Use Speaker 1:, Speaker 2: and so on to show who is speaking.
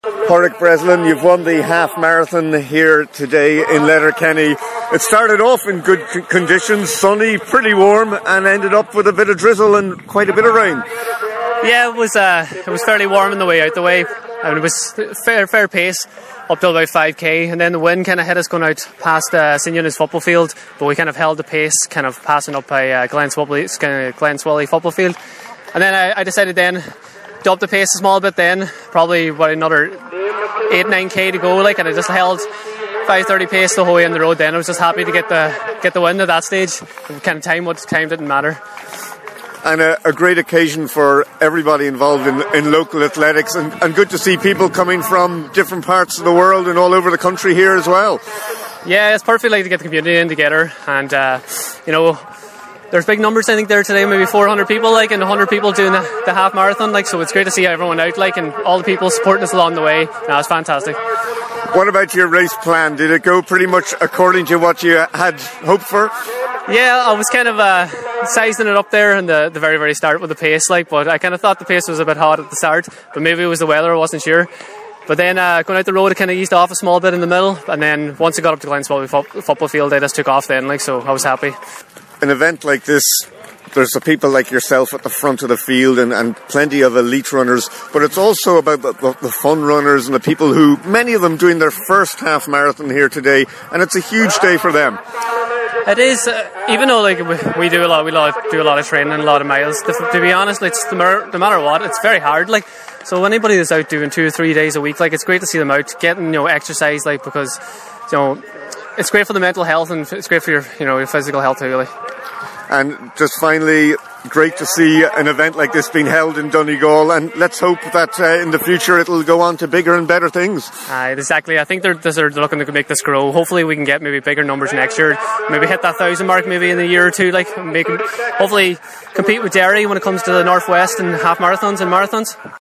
Speaker 1: Pádraig Breslin, you've won the half marathon here today in Letterkenny. It started off in good conditions, sunny, pretty warm, and ended up with a bit of drizzle and quite a bit of rain.
Speaker 2: Yeah, it was fairly warm on the way out the way, and it was fair pace up to about 5k, and then the wind kind of hit us going out past St Eunice football field, but we kind of held the pace, kind of passing up by Glen Swilly football field, and then I decided then to up the pace a small bit then, probably about another 8-9k to go, and I just held 5:30 pace the whole way on the road. Then I was just happy to get the win at that stage. Kind of time didn't matter.
Speaker 1: And a great occasion for everybody involved in local athletics, and good to see people coming from different parts of the world and all over the country here as well.
Speaker 2: Yeah, it's perfect to get the community in together, and there's big numbers I think there today, maybe 400 people and 100 people doing the half marathon, so it's great to see everyone out and all the people supporting us along the way. No, it's fantastic.
Speaker 1: What about your race plan? Did it go pretty much according to what you had hoped for?
Speaker 2: Yeah, I was kind of sizing it up there in the very, very start with the pace, but I kind of thought the pace was a bit hot at the start, but maybe it was the weather, I wasn't sure. But then going out the road, it kind of eased off a small bit in the middle, and then once I got up to Glen Swilly football field, I just took off then, so I was happy.
Speaker 1: An event like this, there's the people like yourself at the front of the field and plenty of elite runners, but it's also about the fun runners and the people who, many of them doing their first half marathon here today, and it's a huge day for them.
Speaker 2: It is, even though we do a lot of training and a lot of miles. To be honest, it's no matter what, it's very hard. So anybody that's out doing 2 or 3 days a week, it's great to see them out getting exercise, because it's great for the mental health and it's great for your physical health too, really.
Speaker 1: And just finally, great to see an event like this being held in Donegal, and let's hope that in the future it'll go on to bigger and better things.
Speaker 2: Exactly. I think they're looking to make this grow. Hopefully we can get maybe bigger numbers next year, maybe hit that 1,000 mark maybe in a year or two, hopefully compete with Derry when it comes to the Northwest and half marathons and marathons.